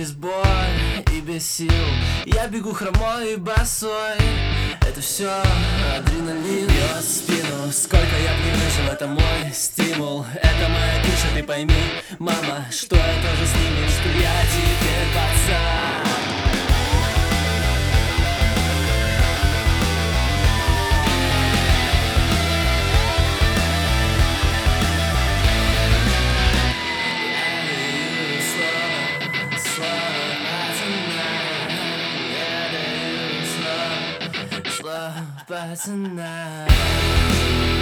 через боль и без сил. Я бегу хромой и босой. Это все адреналин бьет в спину. Сколько я б не выжил, это мой стимул. Это моя крыша, ты пойми, мама, что я тоже с ними, что я теперь пацан. Пацана.